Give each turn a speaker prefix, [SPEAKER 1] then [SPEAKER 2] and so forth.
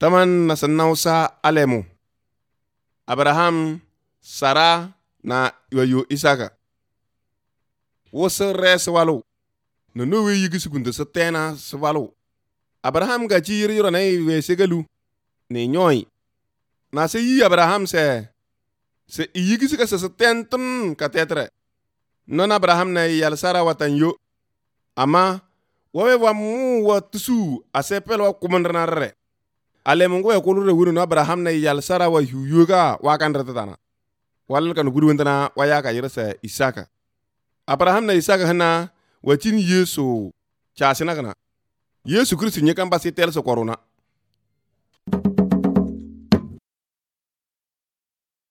[SPEAKER 1] taman na sanausa alemu Abraham Sara na wayo Isaka wosa res walu no no we yigi sugunde sa tena sa walu Abraham ga ci yiro na we segalu ne nyoy na se yi Abraham se yigi suka sa tentun ka tetre non Abraham na yal Sara watan yo ama wawe wa mu wa tusu asepel wa kumandranare ale mungo ya kulure wuri no Abraham na yal Sara wa huyuga wa kan ratana wal kan gudu wentana wa ya ka yirsa Isaka Abraham na Isaka hana wacin Yesu chasina kana Yesu Kristo nyekan basi tel so korona